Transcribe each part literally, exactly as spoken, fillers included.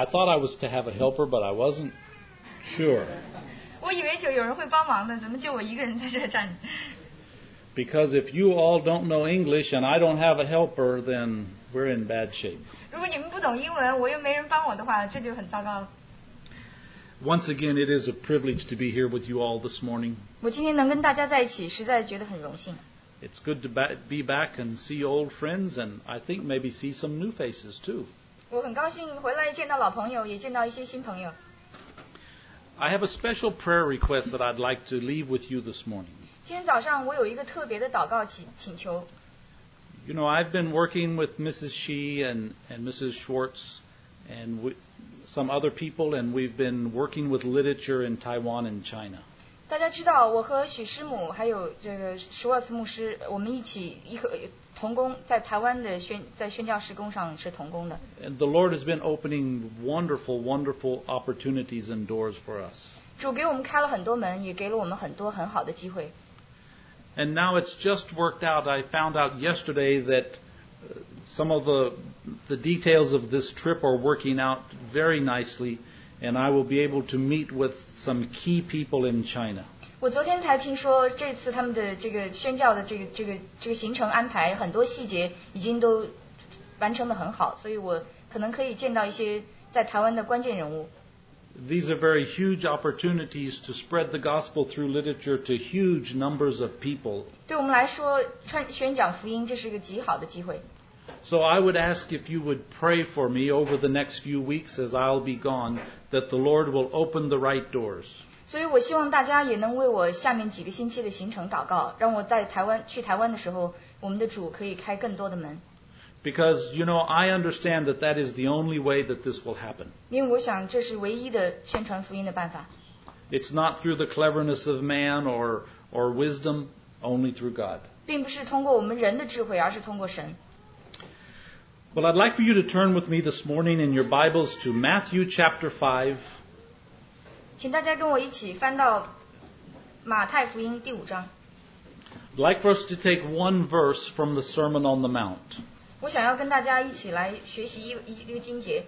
I thought I was to have a helper, but I wasn't sure. 我以为就有人会帮忙的，怎么就我一个人在这站着？ Because if you all don't know English and I don't have a helper, then we're in bad shape. 如果你们不懂英文，我又没人帮我的话，这就很糟糕了。 Once again, it is a privilege to be here with you all this morning. 我今天能跟大家在一起，实在觉得很荣幸。 It's good to ba- be back and see old friends, and I think maybe see some new faces too. 我很高兴回来见到老朋友，也见到一些新朋友。 I have a special prayer request that I'd like to leave with you this morning. 今天早上我有一个特别的祷告请请求。 You know, I've been working with Missus Shi and, and Missus Schwartz and we, some other people, and we've been working with literature in Taiwan and China. 大家知道，我和许师母还有这个舒尔茨牧师，我们一起一和同工，在台湾的宣在宣教事工上是同工的。 And the Lord has been opening wonderful, wonderful opportunities and doors for us. 主给我们开了很多门，也给了我们很多很好的机会。 And now it's just worked out. I found out yesterday that uh, some of the the details of this trip are working out very nicely, and I will be able to meet with some key people in China. 我昨天才听说，这次他们的这个宣教的这个这个这个行程安排，很多细节已经都完成得很好，所以我可能可以见到一些在台湾的关键人物。 These are very huge opportunities to spread the gospel through literature to huge numbers of people. 对我们来说，传宣讲福音这是一个极好的机会。 So I would ask if you would pray for me over the next few weeks as I'll be gone, that the Lord will open the right doors. 所以我希望大家也能为我下面几个星期的行程祷告，让我在台湾去台湾的时候，我们的主可以开更多的门。 Because, you know, I understand that that is the only way that this will happen. 因为我想这是唯一的宣传福音的办法。 It's not through the cleverness of man or, or wisdom, only through God. 并不是通过我们人的智慧，而是通过神。 Well, I'd like for you to turn with me this morning in your Bibles to Matthew chapter five. 请大家跟我一起翻到马太福音第五章。 I'd like for us to take one verse from the Sermon on the Mount. 我想要跟大家一起来学习一一一个经节，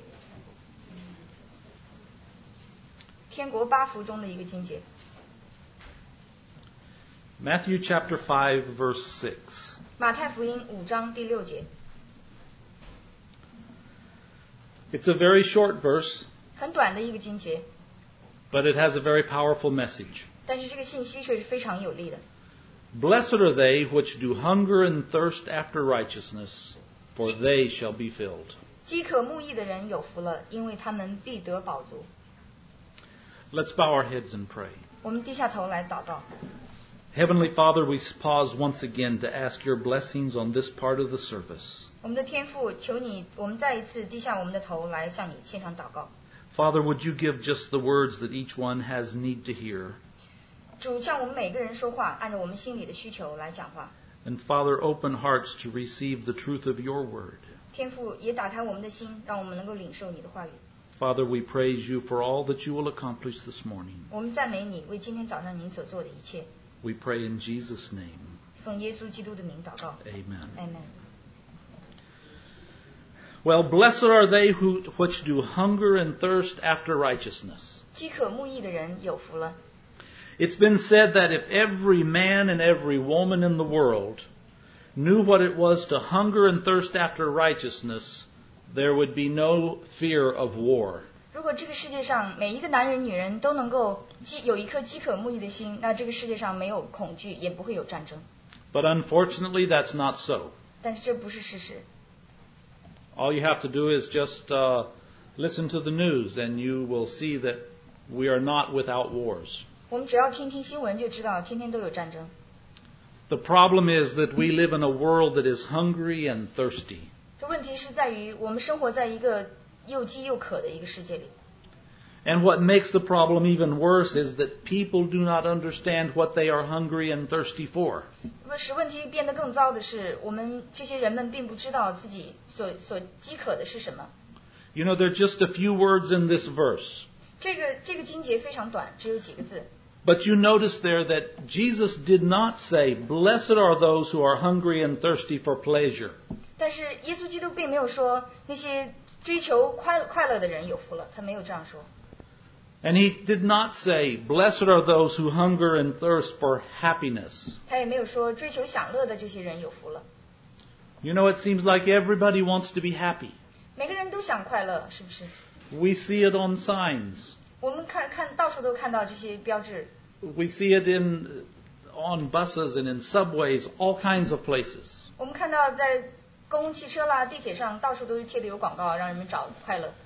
天国八福中的一个经节。 Matthew chapter five, verse six. 马太福音五章第六节， It's a very short verse, 很短的一个经节， but it has a very powerful message. 但是这个信息却是非常有力的。 Blessed are they which do hunger and thirst after righteousness, for they shall be filled. 饥渴慕义的人有福了，因为他们必得饱足。 Let's bow our heads and pray. 我们低下头来祷告。 Heavenly Father, we pause once again to ask your blessings on this part of the service. 我们的天父，求你，我们再一次低下我们的头来向你献上祷告。 Father, would you give just the words that each one has need to hear? 主向我们每个人说话，按照我们心里的需求来讲话。 And Father, open hearts to receive the truth of your word. 天父也打开我们的心，让我们能够领受你的话语。 Father, we praise you for all that you will accomplish this morning. 我们赞美你，为今天早上您所做的一切。 We pray in Jesus' name. 奉耶稣基督的名祷告。 Amen. Amen。 Well, blessed are they who which do hunger and thirst after righteousness. 饥渴慕义的人有福了。 It's been said that if every man and every woman in the world knew what it was to hunger and thirst after righteousness, there would be no fear of war. 如果这个世界上每一个男人、女人都能够饥有一颗饥渴慕义的心，那这个世界上没有恐惧，也不会有战争。 But unfortunately, that's not so. 但是这不是事实。 All you have to do is just uh, listen to the news, and you will see that we are not without wars. 我们只要听听新闻就知道，天天都有战争。 The problem is that we live in a world that is hungry and thirsty. 这问题是在于我们生活在一个又饥又渴的一个世界里。 And what makes the problem even worse is that people do not understand what they are hungry and thirsty for. 那么使问题变得更糟的是，我们这些人们并不知道自己所所饥渴的是什么。 You know, there are just a few words in this verse. 这个这个经节非常短，只有几个字。 But you notice there that Jesus did not say, "Blessed are those who are hungry and thirsty for pleasure." 但是耶稣基督并没有说那些追求快快乐的人有福了，他没有这样说。 And he did not say, "Blessed are those who hunger and thirst for happiness." 他也没有说追求享乐的这些人有福了。 You know, it seems like everybody wants to be happy. 每个人都想快乐，是不是？ We see it on signs. 我们看看到处都看到这些标志。 We see it in on buses and in subways, all kinds of places. 我们看到在公共汽车啦、地铁上，到处都是贴的有广告，让人们找快乐。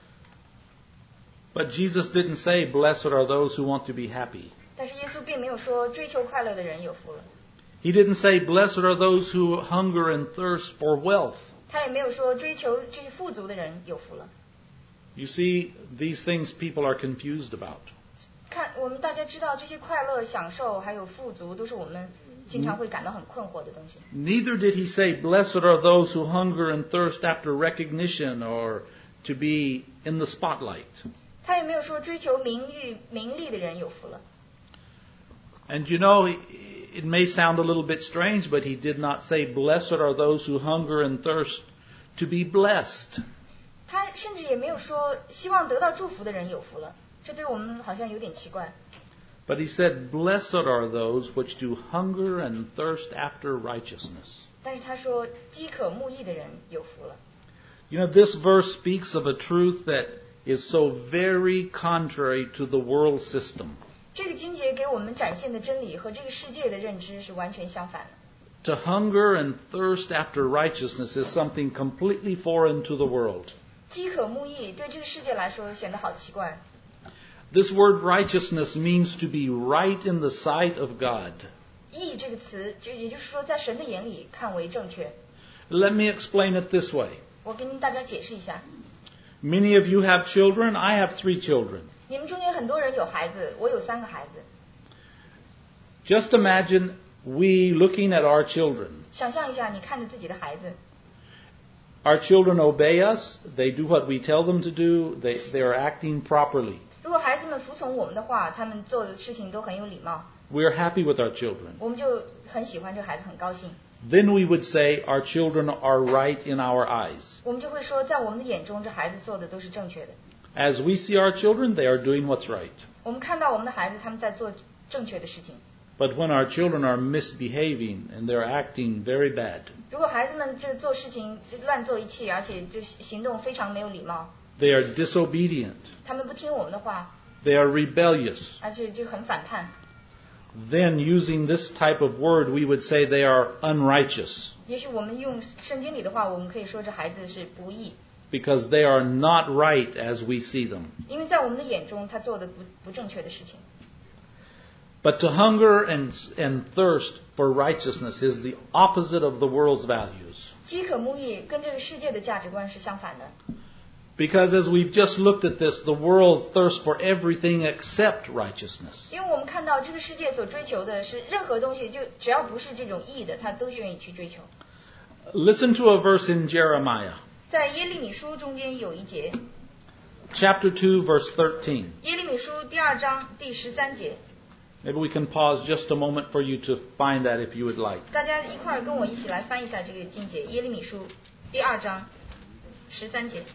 But Jesus didn't say, "Blessed are those who want to be happy." 但是耶稣并没有说追求快乐的人有福了。 He didn't say, "Blessed are those who hunger and thirst for wealth." 他也没有说追求这些富足的人有福了。 You see, these things people are confused about. 看，我们大家知道这些快乐、享受还有富足，都是我们经常会感到很困惑的东西。 Neither did he say, "Blessed are those who hunger and thirst after recognition or to be in the spotlight." 他也没有说追求名誉、名利的人有福了。 And you know, it may sound a little bit strange, but he did not say, "Blessed are those who hunger and thirst to be blessed." 他甚至也没有说希望得到祝福的人有福了，这对我们好像有点奇怪。 But he said, "Blessed are those which do hunger and thirst after righteousness." 但是他说饥渴慕义的人有福了。 You know, this verse speaks of a truth that is so very contrary to the world system. 这个经节给我们展现的真理和这个世界的认知是完全相反的。 To hunger and thirst after righteousness is something completely foreign to the world. 饥渴慕义对这个世界来说显得好奇怪。 This word righteousness means to be right in the sight of God. 义这个词，就也就是说在神的眼里看为正确。 Let me explain it this way. 我跟大家解释一下， Many of you have children. I have three children. 你们中间很多人有孩子，我有三个孩子。 Just imagine we looking at our children. 想象一下，你看着自己的孩子， Our children obey us. They do what we tell them to do. They, they are acting properly. 如果孩子们服从我们的话，他们做的事情都很有礼貌， We are happy with our children. 我们就很喜欢这个孩子，很高兴。 Then we would say our children are right in our eyes. 我们就会说，在我们的眼中，这孩子做的都是正确的。 As we see our children, they are doing what's right. 我们看到我们的孩子，他们在做正确的事情。 But when our children are misbehaving and they're acting very bad, 如果孩子们这做事情乱做一气，而且就行动非常没有礼貌， they are disobedient, 他们不听我们的话， they are rebellious, 而且就很反叛。 then using this type of word, we would say they are unrighteous 也许我们用圣经里的话，我们可以说这孩子是不义， because they are not right as we see them. 因为在我们的眼中，他做的不不正确的事情。 But to hunger and, and thirst for righteousness is the opposite of the world's values. 饥渴慕义跟这个世界的价值观是相反的， Because as we've just looked at this, the world thirsts for everything except righteousness. 因为我们看到这个世界所追求的是任何东西，就只要不是这种义的，他都愿意去追求。 Listen to a verse in Jeremiah, 在耶利米书中间有一节， chapter two, verse thirteen. 耶利米书第二章第十三节， Maybe we can pause just a moment for you to find that if you would like. 大家一块儿跟我一起来翻一下这个经节，耶利米书第二章十三节。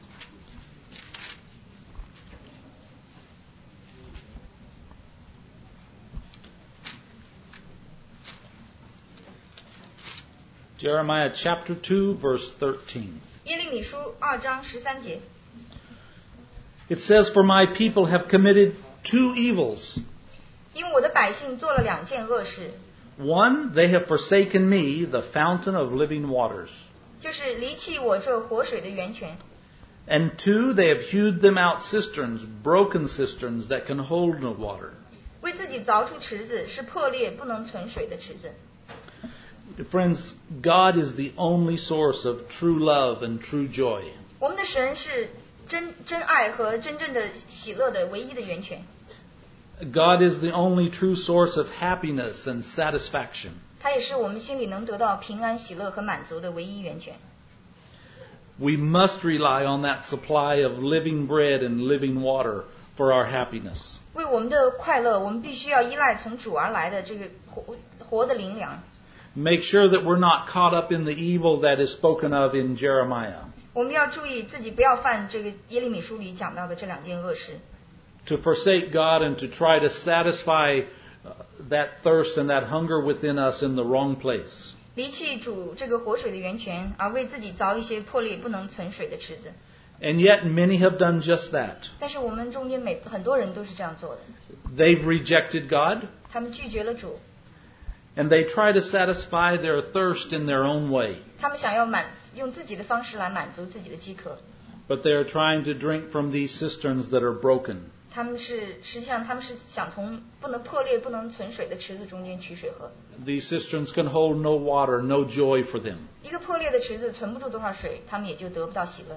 Jeremiah chapter two, verse thirteen. 耶利米书二章十三节， It says, "For my people have committed two evils. 因为我的百姓做了两件恶事， One, they have forsaken me, the fountain of living waters. 就是离弃我这活水的源泉。 And two, they have hewed them out cisterns, broken cisterns that can hold no water." 为自己凿出池子，是破裂不能存水的池子。 Friends, God is the only source of true love and true joy. 我们的神是真真爱和真正的喜乐的唯一的源泉。 God is the only true source of happiness and satisfaction. 它也是我们心里能得到平安、喜乐和满足的唯一源泉。 We must rely on that supply of living bread and living water for our happiness. 为我们的快乐，我们必须要依赖从主而来的这个活活的灵粮。 Make sure that we're not caught up in the evil that is spoken of in Jeremiah. 我们要注意自己不要犯这个耶利米书里讲到的这两件恶事。 To forsake God and to try to satisfy uh, that thirst and that hunger within us in the wrong place. 离弃主这个活水的源泉，而为自己凿一些破裂不能存水的池子。 And yet many have done just that. 但是我们中间每很多人都是这样做的。 They've rejected God. 他们拒绝了主。 And they try to satisfy their thirst in their own way. 他们想要满用自己的方式来满足自己的饥渴。 But they are trying to drink from these cisterns that are broken. 他们是实际上他们是想从不能破裂不能存水的池子中间取水喝。 These cisterns can hold no water, no joy for them. 一个破裂的池子存不住多少水，他们也就得不到喜乐。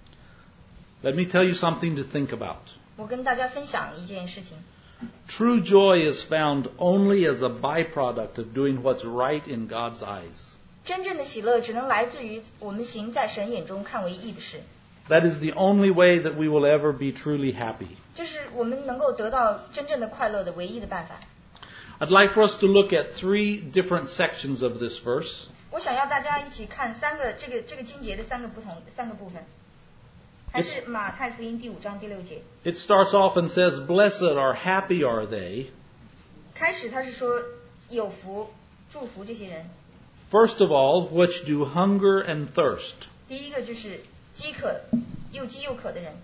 Let me tell you something to think about. 我跟大家分享一件事情。 True joy is found only as a byproduct of doing what's right in God's eyes. 真正的喜乐只能来自于我们行在神眼中看为义的事。 That is the only way that we will ever be truly happy. 这是我们能够得到真正的快乐的唯一的办法。 I'd like for us to look at three different sections of this verse. 我想要大家一起看三个这个这个经节的三个不同三个部分。还是马太福音第五章第六节。 It starts off and says, "Blessed or happy are they." 开始他是说有福，祝福这些人。 First of all, which do hunger and thirst. 第一个就是饥渴，又饥又渴的人。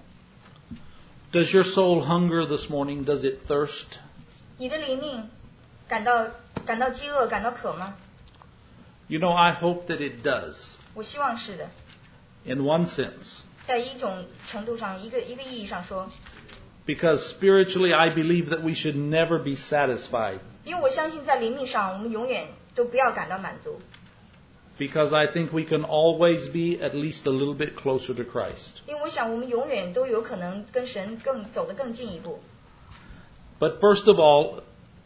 Does your soul hunger this morning? Does it thirst? 你的灵命感到感到饥饿，感到渴吗？ You know, I hope that it does. 我希望是的。 In one sense. 在一种程度上，一个一个意义上说。 Because spiritually, I believe that we should never be satisfied. 因为我相信在灵命上，我们永远都不要感到满足。 Because I think we can always be at least a little bit closer to Christ. 因为我想我们永远都有可能跟神更走得更进一步。 But first of all,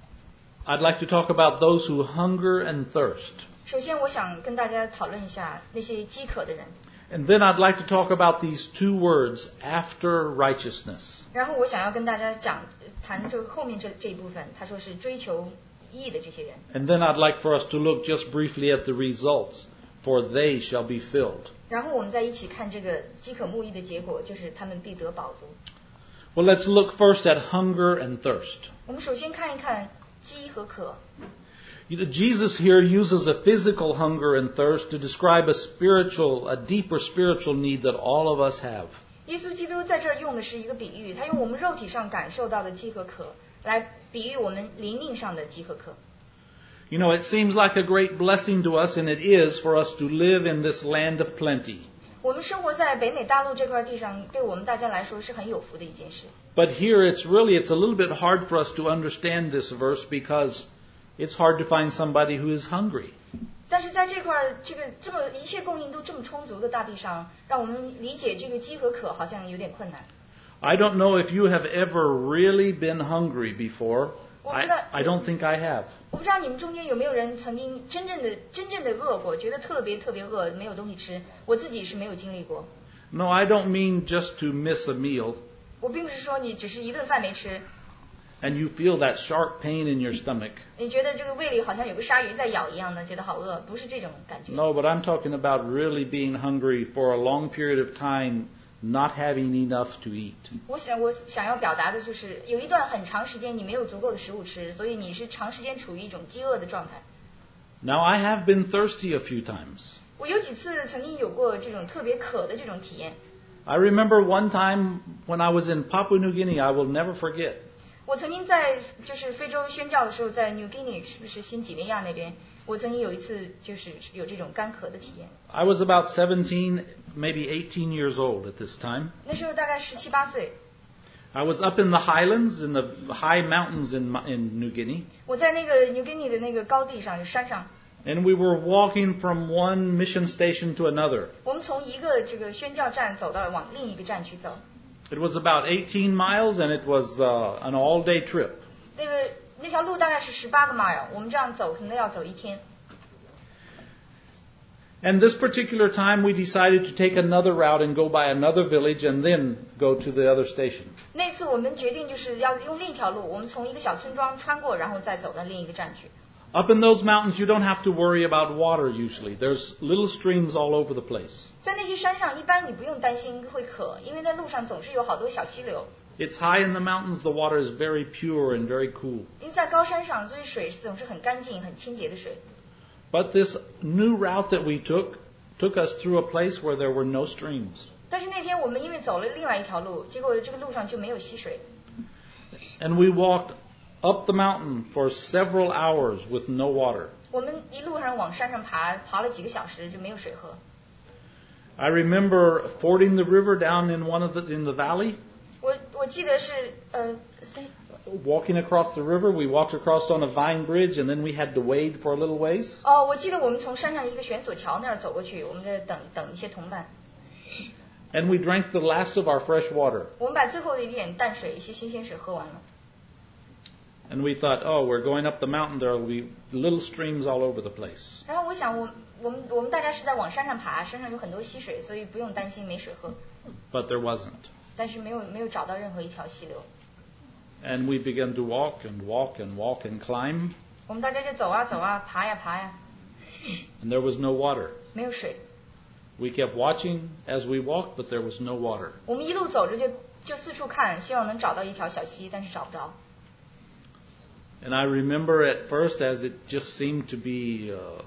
I'd like to talk about those who hunger and thirst. 首先，我想跟大家讨论一下那些饥渴的人。 And then I'd like to talk about these two words, after righteousness. 然后我想要跟大家讲谈这后面这这一部分，他说是追求义的这些人。 And then I'd like for us to look just briefly at the results, for they shall be filled. 然后我们再一起看这个饥渴慕义的结果，就是他们必得饱足。 Well, let's look first at hunger and thirst. 我们首先看一看饥和渴。 You know, Jesus here uses a physical hunger and thirst to describe a spiritual, a deeper spiritual need that all of us have. 耶稣基督在这儿用的是一个比喻，他用我们肉体上感受到的饥和渴来比喻我们灵命上的饥和渴。 You know, it seems like a great blessing to us, and it is, for us to live in this land of plenty. 我们生活在北美大陆这块地上，对我们大家来说是很有福的一件事。 But here it's really, it's a little bit hard for us to understand this verse because it's hard to find somebody who is hungry. 但是在这块这个这么一切供应都这么充足的大地上，让我们理解这个饥和渴好像有点困难。 I don't know if you have ever really been hungry before. I, I don't think I have. 我不知道你们中间有没有人曾经真正的真正的饿过，觉得特别特别饿，没有东西吃。我自己是没有经历过。 No, I don't mean just to miss a meal. 我并不是说你只是一顿饭没吃。 And you feel that sharp pain in your stomach. 你觉得这个胃里好像有个鲨鱼在咬一样的，觉得好饿，不是这种感觉。 No, but I'm talking about really being hungry for a long period of time, not having enough to eat. 我想我想要表达的就是有一段很长时间你没有足够的食物吃，所以你是长时间处于一种饥饿的状态。 Now, I have been thirsty a few times. 我有几次曾经有过这种特别渴的这种体验。 I remember one time when I was in Papua New Guinea, I will never forget. 我曾经在就是非洲宣教的时候，在 New Guinea 是不是新几内亚那边，我曾经有一次就是有这种干渴的体验。 I was about seventeen, maybe eighteen years old at this time. 那时候大概十七八岁。 I was up in the highlands, in the high mountains in, in New Guinea. 我在那个 New Guinea 的那个高地上，就山上。 And we were walking from one mission station to another. 我们从一个这个宣教站走到往另一个站去走。 It was about eighteen miles, and it was uh, an all-day trip. 那个那条路大概是十八个 mile， 我们这样走可能要走一天。 And this particular time, we decided to take another route and go by another village, and then go to the other station. 那次我们决定就是要用另一条路，我们从一个小村庄穿过，然后再走到另一个站去。 Up in those mountains, you don't have to worry about water usually. There's little streams all over the place. 在那些山上，一般你不用担心会渴，因为在路上总是有好多小溪流。 It's high in the mountains. The water is very pure and very cool. 因为在高山上，所以水总是很干净、很清洁的水。 But this new route that we took took us through a place where there were no streams. 但是那天我们因为走了另外一条路，结果这个路上就没有溪水。 And we walked up the mountain for several hours with no water. 我们一路上往山上爬，爬了几个小时就没有水喝。 I remember fording the river down in one of the in the valley. 我我记得是呃。 Walking across the river, we walked across on a vine bridge, and then we had to wade for a little ways. 哦，我记得我们从山上一个悬索桥那儿走过去，我们在等等一些同伴。 And we drank the last of our fresh water. 我们把最后的一点淡水、一些新鲜水喝完了。 And we thought, oh, we're going up the mountain. There will be little streams all over the place. 然后我想，我我们我们大家是在往山上爬，山上有很多溪水，所以不用担心没水喝。 But there wasn't. 但是没有没有找到任何一条溪流。 And we began to walk and walk and walk and climb. 我们大家就走啊走啊，爬呀爬呀。 And there was no water. 没有水。 We kept watching as we walked, but there was no water. 我们一路走着就就四处看，希望能找到一条小溪，但是找不着。 And I remember at first, as it just seemed to be, uh,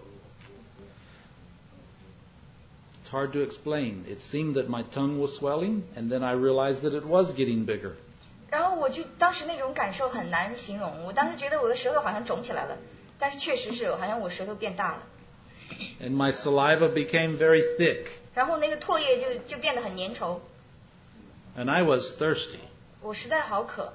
it's hard to explain. It seemed that my tongue was swelling, and then I realized that it was getting bigger. 然后我就当时那种感受很难形容，我当时觉得我的舌头好像肿起来了，但是确实是好像我舌头变大了。 And my saliva became very thick. 然后那个唾液就就变得很粘稠。 And I was thirsty. 我实在好渴。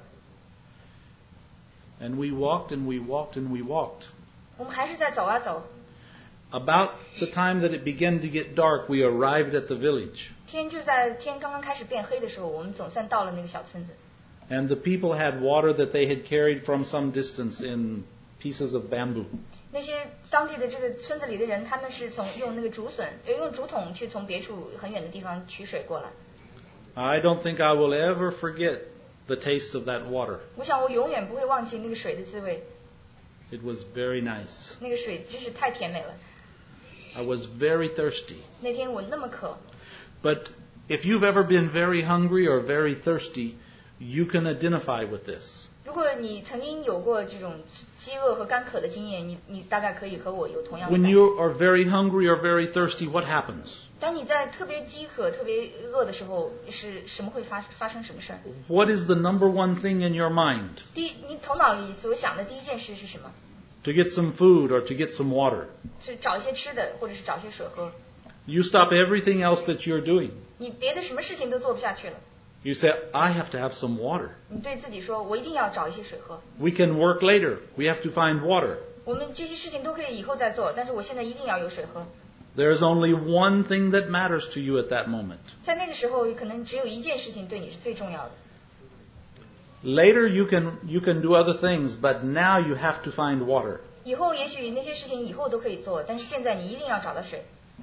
And we walked and we walked and we walked. 我们还是在走啊走。 About the time that it began to get dark, we arrived at the village. 天就在天刚刚开始变黑的时候，我们总算到了那个小村子。 And the people had water that they had carried from some distance in pieces of bamboo. 那些当地的这个村子里的人，他们是从用那个竹笋，用竹筒去从别处很远的地方取水过来。 I don't think I will ever forget the taste of that water. 我想我永远不会忘记那个水的滋味。 It was very nice. 那个水真是太甜美了。 I was very thirsty. 那天我那么渴。 But if you've ever been very hungry or very thirsty, you can identify with this. 如果你曾经有过这种饥饿和干渴的经验，你你大概可以和我有同样的感 When 觉。 you are very hungry or very thirsty, what happens? 当你在特别饥渴、特别饿的时候，是什么会发发生什么事儿？ What is the number one thing in your mind? 第一，你头脑里所想的第一件事是什么？ To get some food or to get some water. 是找一些吃的，或者是找一些水喝。 You stop everything else that you're doing. 你别的什么事情都做不下去了。 You say, I have to have some water. 你对自己说，我一定要找一些水喝。 We can work later. We have to find water. 我们这些事情都可以以后再做，但是我现在一定要有水喝。 There's only one thing that matters to you at that moment. 在那个时候，可能只有一件事情对你是最重要的。 Later you can you can do other things, but now you have to find water. 以后也许那些事情以后都可以做，但是现在你一定要找到水。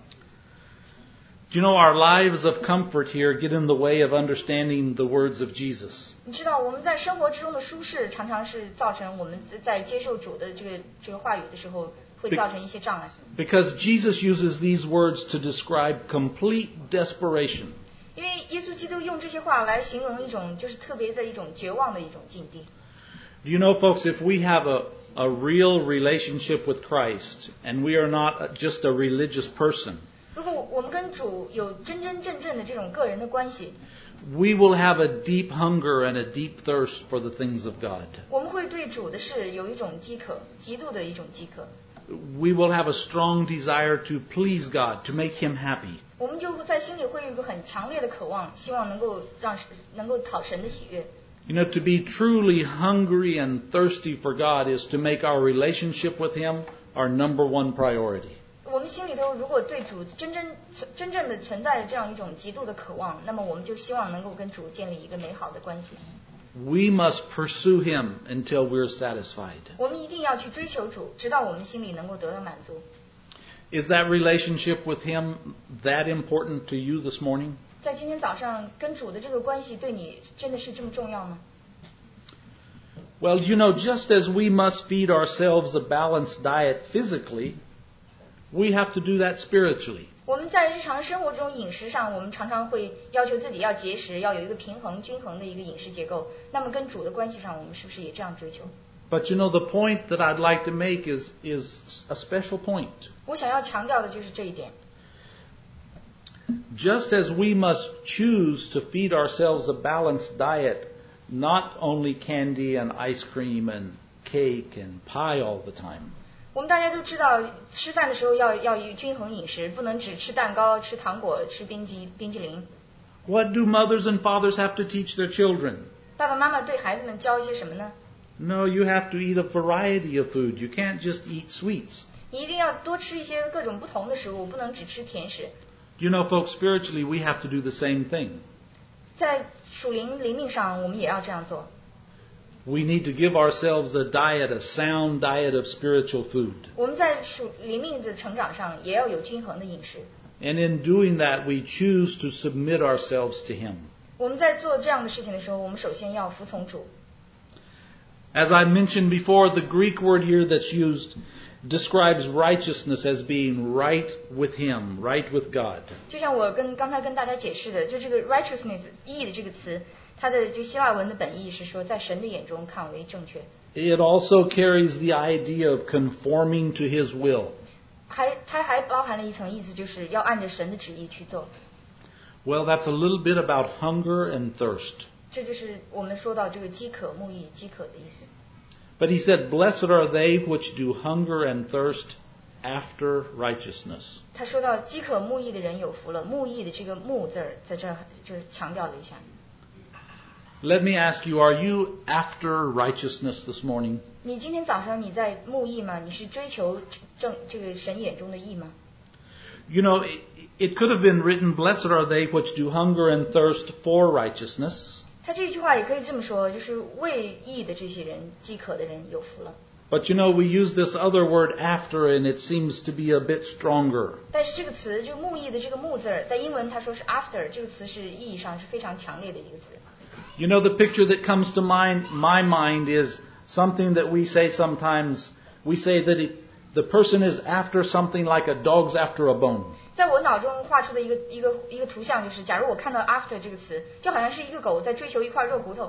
Do you know our lives of comfort here get in the way of understanding the words of Jesus? 你知道我们在生活之中的舒适，常常是造成我们在接受主的这个这个话语的时候，会造成一些障碍。 Because Jesus uses these words to describe complete desperation. 因为耶稣基督用这些话来形容一种就是特别的一种绝望的一种境地。 Do you know, folks, if we have a, a real relationship with Christ and we are not just a religious person, 如果我们跟主有真真正正的这种个人的关系， we will have a deep hunger and a deep thirst for the things of God. 我们会对主的事有一种饥渴，极度的一种饥渴。 We will have a strong desire to please God, to make Him happy. 我们就在心里会有一个很强烈的渴望，希望能够让能够讨神的喜悦。 You know, to be truly hungry and thirsty for God is to make our relationship with Him our number one priority. 我们心里头如果对主真真真正的存在着这样一种极度的渴望，那么我们就希望能够跟主建立一个美好的关系。 We must pursue Him until we're satisfied. 我们一定要去追求主，直到我们心里能够得到满足。 Is that relationship with Him that important to you this morning? 在今天早上跟主的这个关系对你真的是这么重要吗？ Well, you know, just as we must feed ourselves a balanced diet physically, we have to do that spiritually. 我们在日常生活中饮食上，我们常常会要求自己要节食，要有一个平衡、均衡的一个饮食结构。那么跟主的关系上，我们是不是也这样追求？ But you know, the point that I'd like to make is, is a special point. 我想要强调的就是这一点。 Just as we must choose to feed ourselves a balanced diet, not only candy and ice cream and cake and pie all the time. 我们大家都知道，吃饭的时候要要有均衡饮食，不能只吃蛋糕、吃糖果、吃冰激冰激凌。 What do mothers and fathers have to teach their children? 爸爸妈妈对孩子们教一些什么呢？ No, you have to eat a variety of food. You can't just eat sweets. 你一定要多吃一些各种不同的食物，不能只吃甜食。 You know, folks, spiritually we have to do the same thing. 在属灵灵命上，我们也要这样做。 We need to give ourselves a diet, a sound diet of spiritual food. 我们在属灵命的成长上，也要有均衡的饮食。 And in doing that, we choose to submit ourselves to Him. 我们在做这样的事情的时候，我们首先要服从主。 As I mentioned before, the Greek word here that's used describes righteousness as being right with Him, right with God. 就像我跟刚才跟大家解释的，就这个 righteousness 义的这个词，它的这希腊文的本意是说，在神的眼中看为正确。 It also carries the idea of conforming to His will. 还它还包含了一层意思，就是要按着神的旨意去做。 Well, that's a little bit about hunger and thirst. 这就是我们说到这个饥渴慕义饥渴的意思。 But He said, "Blessed are they which do hunger and thirst after righteousness." 他说到饥渴慕义的人有福了，慕义的这个慕字儿在这儿就是强调了一下。 Let me ask you, are you after righteousness this morning? 你今天早上你在慕义吗？你是追求正这个神眼中的义吗？ You know, it, it could have been written, "Blessed are they which do hunger and thirst for righteousness." 他这句话也可以这么说，就是为义的这些人，饥渴的人有福了。 But you know, we use this other word after, and it seems to be a bit stronger. 但是这个词就慕义的这个慕字儿，在英文他说是 after， 这个词是意义上是非常强烈的一个词。 You know, the picture that comes to mind, my mind is something that we say sometimes. We say that it, the person is after something like a dog's after a bone. 在我脑中画出的一个一个一个图像就是，假如我看到 after 这个词，就好像是一个狗在追求一块肉骨头。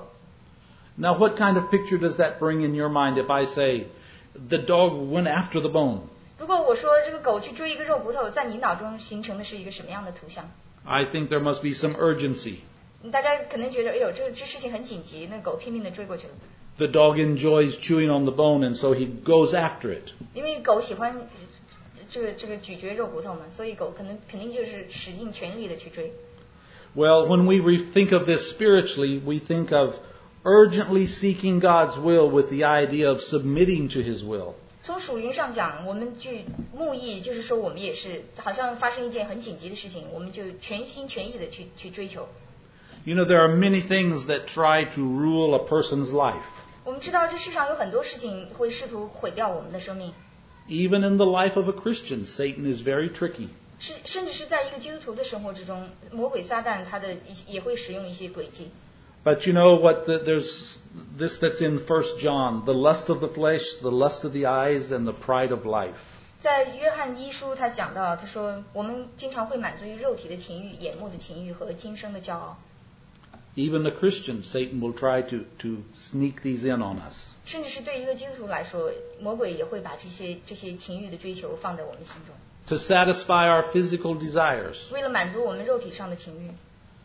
Now, what kind of picture does that bring in your mind if I say the dog went after the bone? 如果我说这个狗去追一个肉骨头，在你脑中形成的是一个什么样的图像？ I think there must be some urgency. 大家可能觉得，哎呦，这这事情很紧急，那狗拼命的追过去了。 The dog enjoys chewing on the bone, and so he goes after it. 因为狗喜欢这个这个咀嚼肉骨头嘛，所以狗可能肯定就是使尽全力的去追。 Well, when we re- think of this spiritually, we think of urgently seeking God's will with the idea of submitting to His will. 从属灵上讲，我们去慕义，就是说我们也是好像发生一件很紧急的事情，我们就全心全意的去去追求。 You know, there are many things that try to rule a person's life. 我们知道这世上有很多事情会试图毁掉我们的生命， Even in the life of a Christian, Satan is very tricky. 是甚至是在一个基督徒的生活之中，魔鬼撒旦他的一也会使用一些诡计。 But you know what? The, there's this that's in First John: the lust of the flesh, the lust of the eyes, and the pride of life. 在约翰一书，他讲到，他说我们经常会满足于肉体的情欲、眼目的情欲和今生的骄傲。 Even a Christian, Satan will try to, to sneak these in on us. 甚至是对一个基督徒来说，魔鬼也会把这些这些情欲的追求放在我们心中， To satisfy our physical desires, 为了满足我们肉体上的情欲，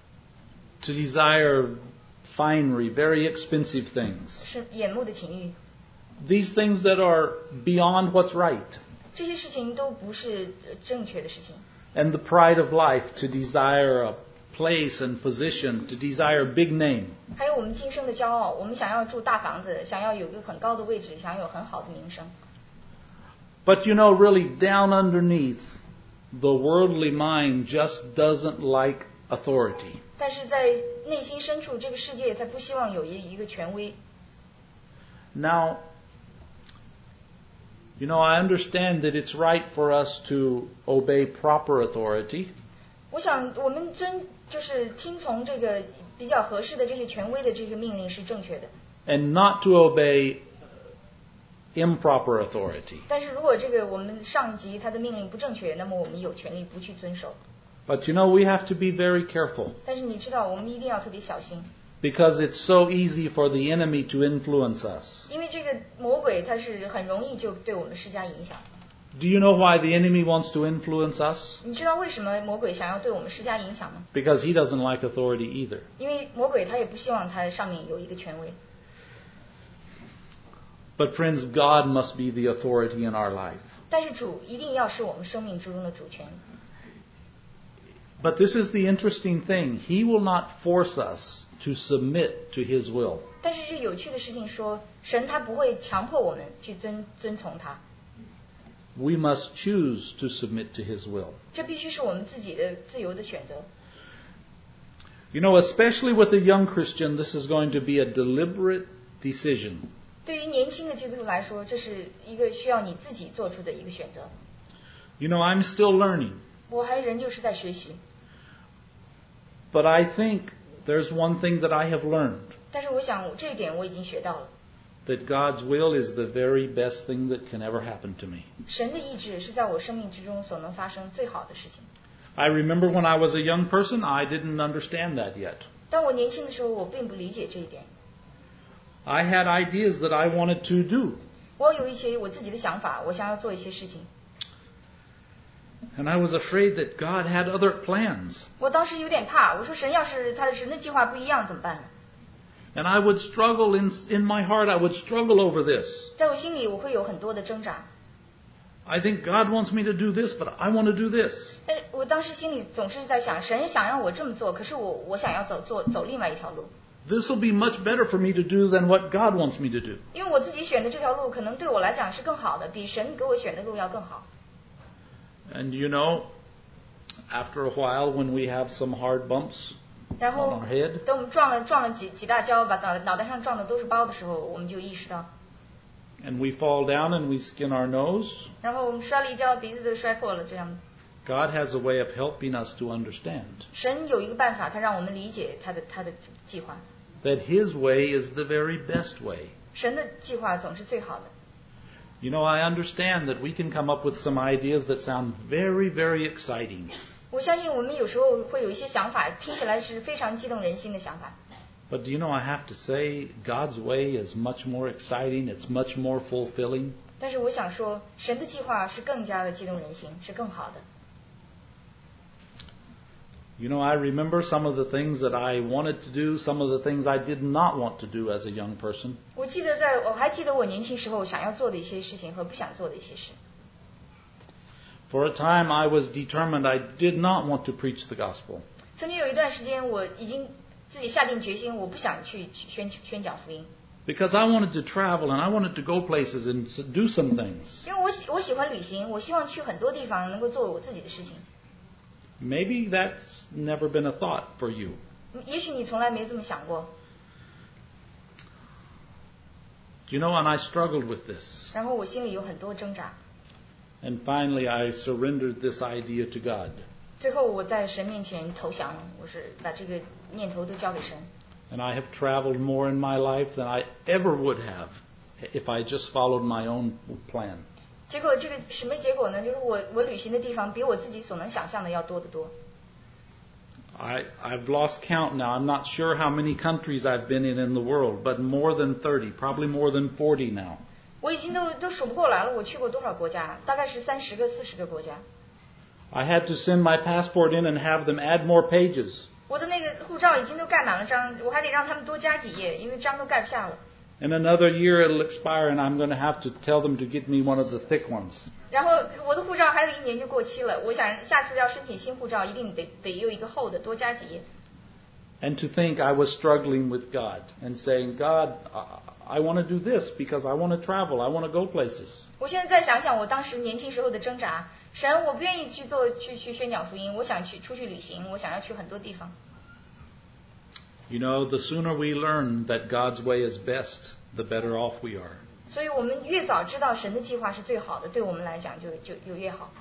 to desire finery, very expensive things. 是眼目的情欲。 These things that are beyond what's right. 这些事情都不是正确的事情。 And the pride of life, to desire a place and position, to desire big name. 还有我们今生的骄傲，我们想要住大房子，想要有一个很高的位置，想要有很好的名声。 But you know, really down underneath, the worldly mind just doesn't like authority. 但是在内心深处，这个世界它不希望有一一个权威。 Now, you know, I understand that it's right for us to obey proper authority. 我想我们遵就是听从这个比较合适的这些权威的这个命令是正确的。 and not to obey improper authority. 但是如果这个我们上级他的命令不正确，那么我们有权利不去遵守。 But you know, we have to be very careful. 但是你知道，我们一定要特别小心。 Because it's so easy for the enemy to influence us. 因为这个魔鬼他是很容易就对我们施加影响。 Do you know why the enemy wants to influence us? 你知道为什么魔鬼想要对我们施加影响吗？ Because he doesn't like authority either. 因为魔鬼他也不希望他上面有一个权威。 But friends, God must be the authority in our life. 但是主一定要是我们生命之中的主权。 But this is the interesting thing. He will not force us to submit to His will. 但是这有趣的事情说，神他不会强迫我们去遵遵从他。 We must choose to submit to His will. 这必须是我们自己的自由的选择。 You know, especially with a young Christian, this is going to be a deliberate decision. 对于年轻的基督徒来说，这是一个需要你自己做出的一个选择。 You know, I'm still learning. 我还仍旧是在学习。 But I think there's one thing that I have learned. 但是我想这一点我已经学到了。 That God's will is the very best thing that can ever happen to me. 神的意志是在我生命之中所能发生最好的事情。 I remember when I was a young person, I didn't understand that yet. 当我年轻的时候，我并不理解这一点。 I had ideas that I wanted to do. 我有一些我自己的想法，我想要做一些事情。 And I was afraid that God had other plans. 我当时有点怕，我说神要是他的神的计划不一样怎么办呢？ And I would struggle in in my heart. I would struggle over this. 在我心里我会有很多的挣扎。 I think God wants me to do this, but I want to do this. 但是我当时心里总是在想，神想让我这么做，可是我我想要走做走另外一条路。 This will be much better for me to do than what God wants me to do. 因为我自己选的这条路，可能对我来讲是更好的，比神给我选的路要更好。 And you know, after a while, when we have some hard bumps 然 on 后 our head, 等我们撞了撞了几几大跤，把脑脑袋上撞的都是包的时候，我们就意识到。 and we fall down and we skin our nose, 然后我们摔了一跤，鼻子都摔破了，这样。 God has a way of helping us to understand 神有一个办法，他让我们理解他的他的计划。 that His way is the very best way. 神的计划总是最好的。 You know, I understand that we can come up with some ideas that sound very, very exciting. 我相信我们有时候会有一些想法，听起来是非常激动人心的想法。 But do you know, I have to say, God's way is much more exciting. It's much more fulfilling. 但是我想说，神的计划是更加的激动人心，是更好的。 You know, I remember some of the things that I wanted to do, some of the things I did not want to do as a young person. 我记得在我还记得我年轻时候想要做的一些事情和不想做的一些事。 For a time, I was determined I did not want to preach the gospel. 曾经有一段时间，我已经自己下定决心，我不想去宣宣讲福音。 Because I wanted to travel and I wanted to go places and do some things. 因为我喜我喜欢旅行，我希望去很多地方，能够做我自己的事情。 Maybe that's never been a thought for you. 也许你从来没这么想过。 You know, and I struggled with this. 然后我心里有很多挣扎。 And finally, I surrendered this idea to God. 最后我在神面前投降了，我是把这个念头都交给神。 And I have traveled more in my life than I ever would have if I just followed my own plan. 结果这个什么结果呢？就是我我旅行的地方比我自己所能想象的要多得多。 I, I've lost count now. I'm not sure how many countries I've been in in the world, but more than thirty, probably more than forty now. 我已经都都数不过来了，我去过多少国家？大概是三十个、四十个国家。 I had to send my passport in and have them add more pages. 我的那个护照已经都盖满了章，我还得让他们多加几页，因为章都盖不下了。 In another year it'll expire and I'm going to have to tell them to get me one of the thick ones. 然后我的护照还有一年就过期了，我想下次要申请新护照，一定得得有一个厚的，多加几页。 And to think I was struggling with God and saying, God, I want to do this because I want to travel, I want to go places. 我现在再想想我当时年轻时候的挣扎，神，我不愿意去做去去宣讲福音，我想去出去旅行，我想要去很多地方。 You know, the sooner we learn that God's way is best, the better off we are. 所以我们越早知道神的计划是最好的，对我们来讲就就就越好。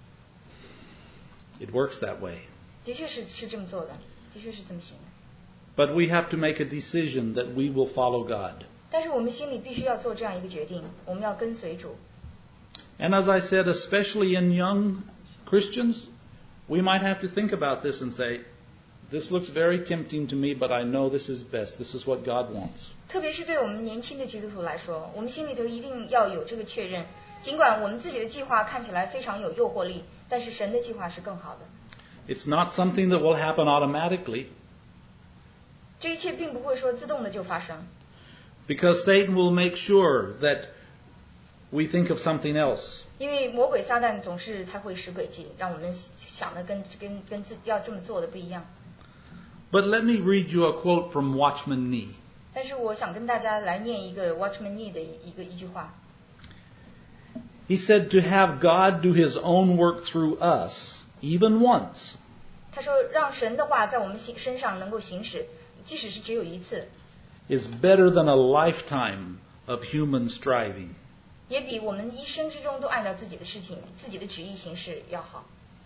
It works that way. 的确是是这么做的，的确是这么行的。 But we have to make a decision that we will follow God. 但是我们心里必须要做这样一个决定，我们要跟随主。 And as I said, especially in young Christians, we might have to think about this and say, this looks very tempting to me, but I know this is best. This is what God wants. 特别是对我们年轻的基督徒来说，我们心里头一定要有这个确认。尽管我们自己的计划看起来非常有诱惑力，但是神的计划是更好的。 It's not something that will happen automatically. 这一切并不会说自动的就发生。 Because Satan will make sure that we think of something else. 因为魔鬼撒旦总是他会使诡计，让我们想的跟跟跟自要这么做的不一样。 But let me read you a quote from Watchman Nee. 但是我想跟大家来念一个 Watchman Nee 的一个一句话。 He said, to have God do His own work through us, even once. 他说，让神的话在我们身上能够行使，即使是只有一次。 Is better than a lifetime of human striving. 也比我们一生之中都按照自己的事情、自己的旨意行事要好。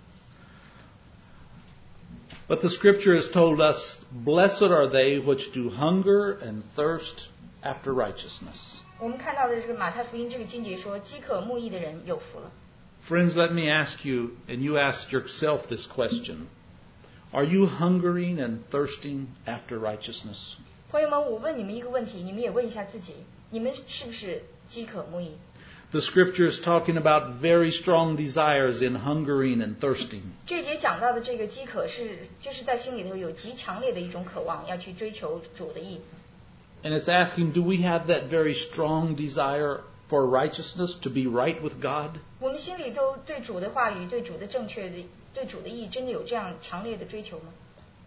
But the Scripture has told us, blessed are they which do hunger and thirst after righteousness. 我们看到的这个马太福音这个经节说，饥渴慕义的人有福了。 Friends, let me ask you, and you ask yourself this question. Are you hungering and thirsting after righteousness? 朋友们，我问你们一个问题，你们也问一下自己，你们是不是饥渴慕义？ The Scripture is talking about very strong desires in hungering and thirsting. 这一节讲到的这个饥渴是，就是在心里头有极强烈的一种渴望，要去追求主的义。 And it's asking, do we have that very strong desire for righteousness, to be right with God? 我们心里头对主的话语、对主的正确的、对主的义，真的有这样强烈的追求吗？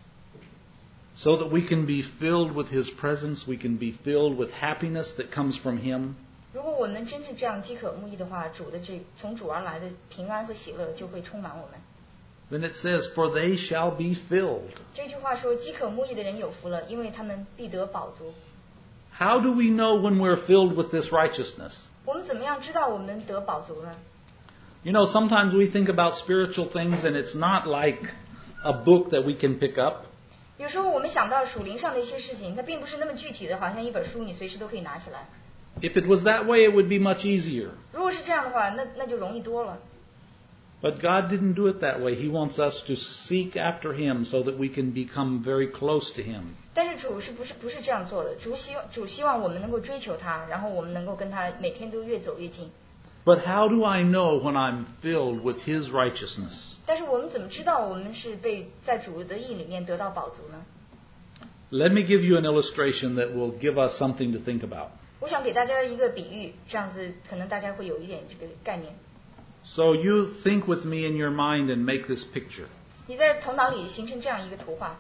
So that we can be filled with His presence, we can be filled with happiness that comes from Him. 如果我们真是这样饥渴慕义的话，主的这从主而来的平安和喜乐就会充满我们。 Then it says, for they shall be filled. 这句话说，饥渴慕义的人有福了，因为他们必得饱足。 How do we know when we're filled with this righteousness? 我们怎么样知道我们得饱足呢？ You know, sometimes we think about spiritual things and it's not like a book that we can pick up. 有时候我们想到属灵上的一些事情，它并不是那么具体的，好像一本书你随时都可以拿起来。 If it was that way, it would be much easier. 如果是这样的话，那那就容易多了。 But God didn't do it that way. He wants us to seek after Him so that we can become very close to Him. 但是主是不是不是这样做的？主希主希望我们能够追求他，然后我们能够跟他每天都越走越近。 But how do I know when I'm filled with His righteousness? 但是我们怎么知道我们是被在主的意里面得到饱足呢？ Let me give you an illustration that will give us something to think about. 我想给大家一个比喻，这样子可能大家会有一点这个概念。 So you think with me in your mind and make this picture. 你在头脑里形成这样一个图画。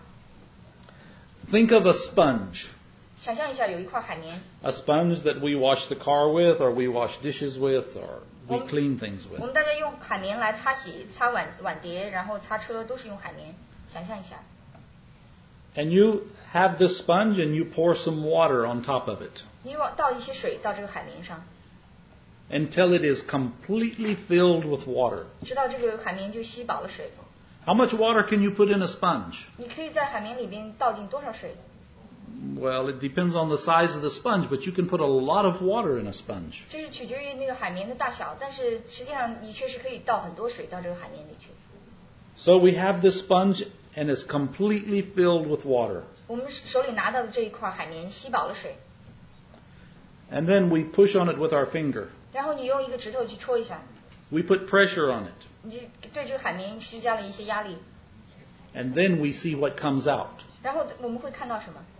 Think of a sponge. 想象一下，有一块海绵。 A sponge that we wash the car with, or we wash dishes with, or we Um, clean things 我 with. 们大家用海绵来擦洗、擦碗碗碟，然后擦车都是用海绵。想象一下， And you have this sponge and you pour some water on top of it 你往倒一些水到这个海绵上， until it is completely filled with water. 直到这个海绵就吸饱了水。 How much water can you put in a sponge? 你可以在海绵里边倒进多少水？ Well, it depends on the size of the sponge, but you can put a lot of water in a sponge. 这是取决于那个海绵的大小，但是实际上你确实可以倒很多水到这个海绵里去。 So we have this sponge and it's completely filled with water. 我们手里拿到的这一块海绵吸饱了水， And then we push on it with our finger. 然后你用一个指头去戳一下， We put pressure on it. 你就对这个海绵施加了一些压力， And then we see what comes out. 然后我们会看到什么？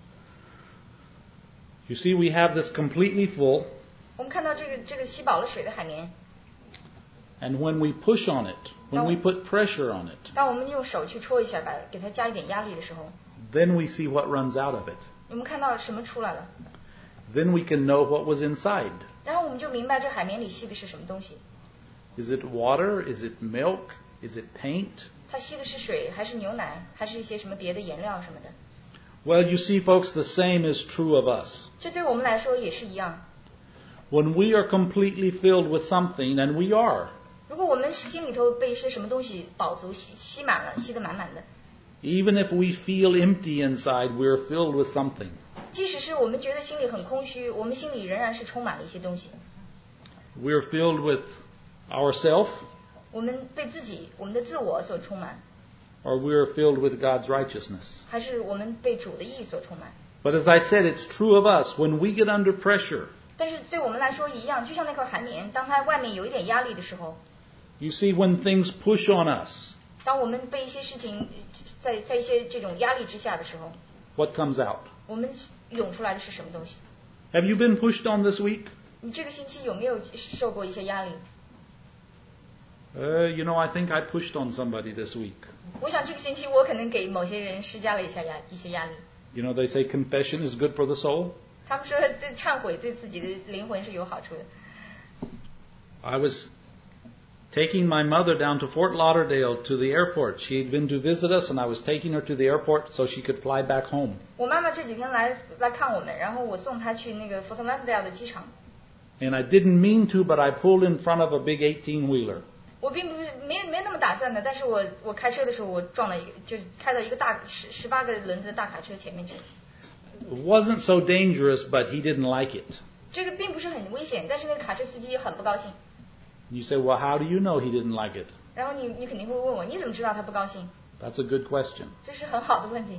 You see, we have this completely full. 我们看到这个这个吸饱了水的海绵， And when we push on it, when we put pressure on it, 当我们用手去戳一下，把给它加一点压力的时候， then we see what runs out of it. 我们看到什么出来了？ Then we can know what was inside. 然后我们就明白这海绵里吸的是什么东西。 Is it water? Is it milk? Is it paint? 它吸的是水，还是牛奶，还是一些什么别的颜料什么的？ Well, you see, folks, the same is true of us. 这对我们来说也是一样。 When we are completely filled with something, and we are, 如果我们心里头被一些什么东西饱足吸吸满了，吸得满满的， Even if we feel empty inside, we're filled with something. 即使是我们觉得心里很空虚，我们心里仍然是充满了一些东西。 We're filled with ourself, 我们被自己、我们的自我所充满， or we're filled with God's righteousness. 还是我们被主的义所充满？ But as I said, it's true of us. When we get under pressure, 但是对我们来说一样，就像那块海绵，当它外面有一点压力的时候， you see, when things push on us, 当我们被一些事情在在一些这种压力之下的时候， what comes out? 我们涌出来的是什么东西？ Have you been pushed on this week? 你这个星期有没有受过一些压力？ Uh, you know, I think I pushed on somebody this week. 我想这个星期我可能给某些人施加了一下压一些压力。 You know, they say confession is good for the soul. 他们说对忏悔对自己的灵魂是有好处的。 I was taking my mother down to Fort Lauderdale to the airport. She had been to visit us, and I was taking her to the airport so she could fly back home. 我妈妈这几天来来看我们，然后我送她去那个 Fort Lauderdale 的机场。 And I didn't mean to, but I pulled in front of a big eighteen-wheeler. 我并不是没没那么打算的，但是我我开车的时候，我撞了一个，就开到一个大十十八个轮子的大卡车前面去。 It wasn't so dangerous, but he didn't like it. 这个并不是很危险，但是那个卡车司机很不高兴。 You say, well, how do you know he didn't like it? 然后你你肯定会问我，你怎么知道他不高兴？ That's a good question. 这是很好的问题。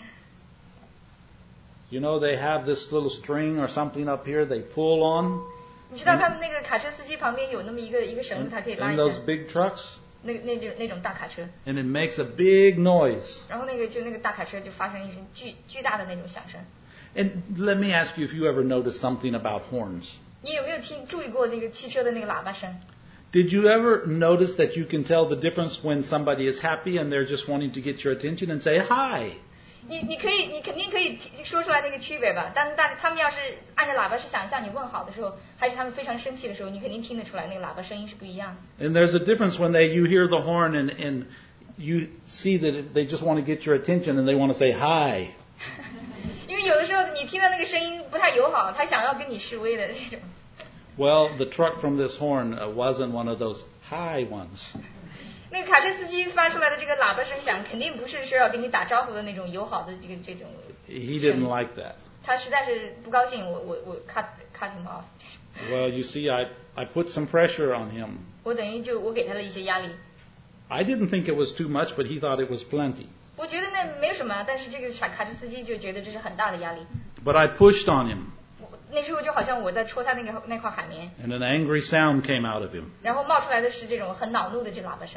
You know, they have this little string or something up here they pull on. 你知道他们那个卡车司机旁边有那么一个一个绳子，它可以拉 In 一 those 下。 big trucks, 那那种那种大卡车， and it makes a big noise. 然后那个就那个大卡车就发生一声巨巨大的那种响声。 And let me ask you if you ever noticed something about horns. 你有没有听注意过那个汽车的那个喇叭声？ Did you ever notice that you can tell the difference when somebody is happy and they're just wanting to get your attention and say hi? 你你可以你肯定可以说出来那个区别吧？当大他们要是按着喇叭是想向你问好的时候，还是他们非常生气的时候，你肯定听得出来那个喇叭声音是不一样的。 And there's a difference when they you hear the horn and, and you see that they just want to get your attention and they want to say hi. 因为有的时候你听到那个声音不太友好，他想要跟你示威的那种。 Well, the truck from this horn uh, wasn't one of those hi ones. 那个卡车司机发出来的这个喇叭声响，肯定不是说要跟你打招呼的那种友好的这个这种。 He didn't like that. 他实在是不高兴，我我我 cut cut him off。 Well, you see, I, I put some pressure on him. 我等于就我给他了一些压力。 I didn't think it was too much, but he thought it was plenty. 我觉得那没有什么，但是这个卡卡车司机就觉得这是很大的压力。 But I pushed on him, 我那时候就好像我在戳他那个那块海绵， and an angry sound came out of him. 然后冒出来的是这种很恼怒的这喇叭声。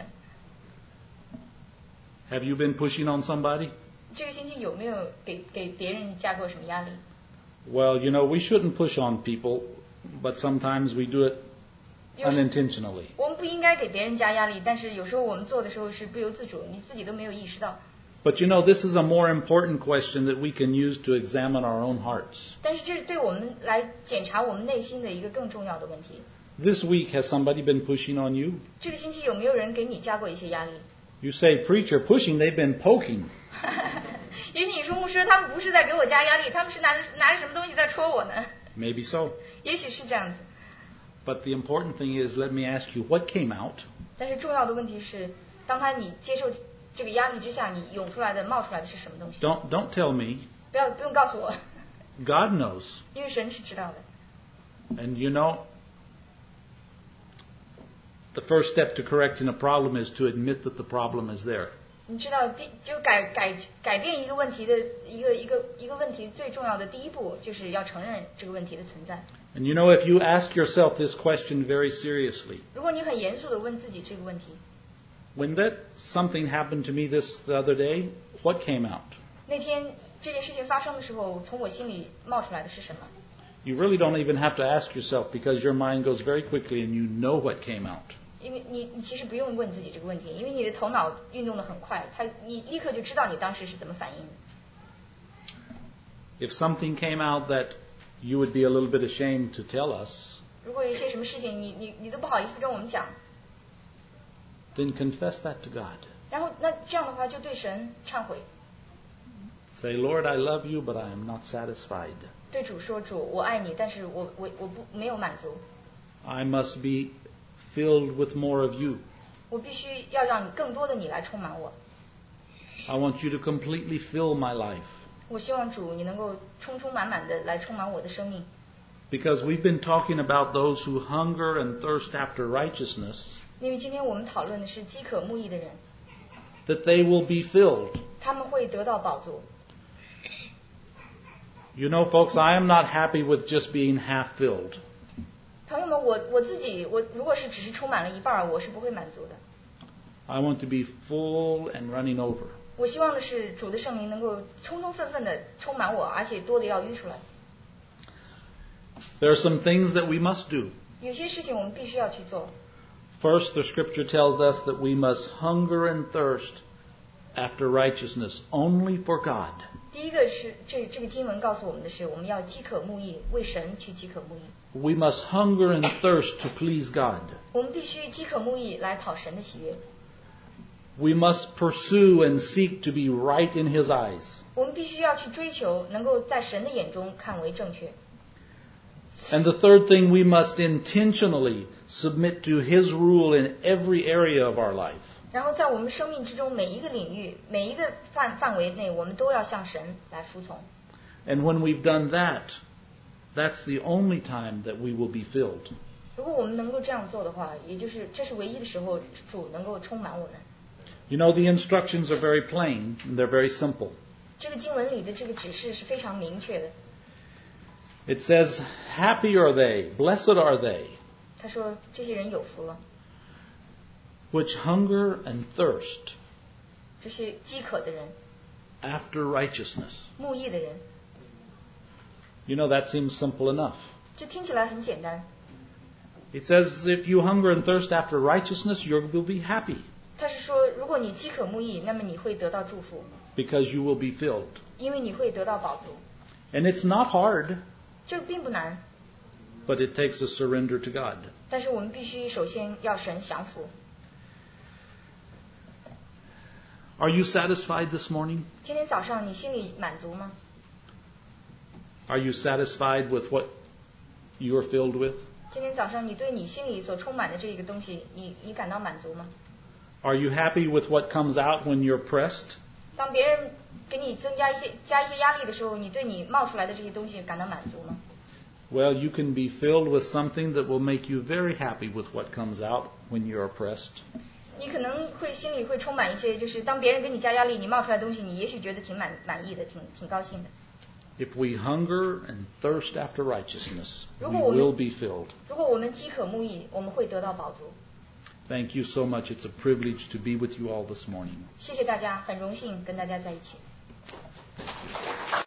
Have you been pushing on somebody? 这个星期有没有给给别人加过什么压力？ Well, you know, we shouldn't push on people, but sometimes we do it 有时 unintentionally. 我们不应该给别人加压力，但是有时候我们做的时候是不由自主，你自己都没有意识到。 But you know, this is a more important question that we can use to examine our own hearts. 但是这是对我们来检查我们内心的一个更重要的问题。 This week, has somebody been pushing on you? 这个星期有没有人给你加过一些压力？ You say, preacher, pushing, they've been poking. 也许你说牧师，他们不是在给我加压力，他们是拿着拿着什么东西在戳我呢？ Maybe so. 也许是这样子。 But the important thing is, let me ask you, what came out? 但是重要的问题是，当他你接受这个压力之下，你涌出来的、冒出来的是什么东西？ Don't, don't tell me. 不要不用告诉我， God knows. 因为神是知道的。 And you know, the first step to correcting a problem is to admit that the problem is there. 你知道，第就改改改变一个问题的一个一个一个问题最重要的第一步，就是要承认这个问题的存在。 And you know, if you ask yourself this question very seriously, 如果你很严肃的问自己这个问题， when that something happened to me this the other day, what came out? 那天这件事情发生的时候，从我心里冒出来的是什么？ You really don't even have to ask yourself because your mind goes very quickly and you know what came out. 因为你你其实不用问自己这个问题，因为你的头脑运动的很快，它你立刻就知道你当时是怎么反应的。 If something came out that you would be a little bit ashamed to tell us, 如果有一些什么事情你你你都不好意思跟我们讲， then confess that to God. 然后那这样的话就对神忏悔， Say, Lord, I love you, but I am not satisfied. 对主说主我爱你，但是我我我不没有满足， I must be filled with more of you. 我必须要让你更多的你来充满我。 I want you to completely fill my life. 我希望主你能够充充满满的来充满我的生命。 Because we've been talking about those who hunger and thirst after righteousness, 因为今天我们讨论的是饥渴慕义的人， that they will be filled. 他们会得到饱足。 You know, folks, I am not happy with just being half filled. 朋友们，我我自己，我如果是只是充满了一半，我是不会满足的。 I want to be full and running over. 我希望的是主的圣灵能够充充分分的充满我，而且多的要淤出来。 There are some things that we must do. 有些事情我们必须要去做。 First, the scripture tells us that we must hunger and thirst after righteousness only for God. 第一个是这这个经文告诉我们的是，我们要饥渴慕义，为神去饥渴慕义。 We must hunger and thirst to please God. 我们必须饥渴慕义来讨神的喜悦。 We must pursue and seek to be right in His eyes. 我们必须要去追求，能够在神的眼中看为正确。 And the third thing, we must intentionally submit to His rule in every area of our life. 然后在我们生命之中每一个领域、每一个范范围内，我们都要向神来服从。 And when we've done that, that's the only time that we will be filled. 如果我们能够这样做的话，也就是这是唯一的时候，主能够充满我们。 You know, the instructions are very plain and they're very simple. 这个经文里的这个指示是非常明确的。 It says, "Happy are they, blessed are they, 他说这些人有福了， which hunger and thirst 这些饥渴的人、 after righteousness." 慕义的人。 You know, that seems simple enough. 这听起来很简单。 It says, if you hunger and thirst after righteousness, you will be happy 他是说，如果你饥渴慕义，那么你会得到祝福， because you will be filled. 因为你会得到饱足。 And it's not hard, 这个并不难， but it takes a surrender to God. 但是我们必须首先要神降服。 Are you satisfied this morning? 今天早上你心里满足吗？ Are you satisfied with what you are filled with? 今天早上你对你心里所充满的这个东西，你你感到满足吗？ Are you happy with what comes out when you're pressed? 当别人给你增加一些加一些压力的时候，你对你冒出来的这些东西感到满足吗？ Well, you can be filled with something that will make you very happy with what comes out when you're oppressed. 你可能会心里会充满一些，就是当别人给你加压力，你冒出来的东西，你也许觉得挺满满意的，挺挺高兴的。 If we hunger and thirst after righteousness, we 如果我们- will be filled. 如果我们饥渴慕义，我们会得到饱足。 Thank you so much. It's a privilege to be with you all this morning. 谢谢大家，很荣幸跟大家在一起。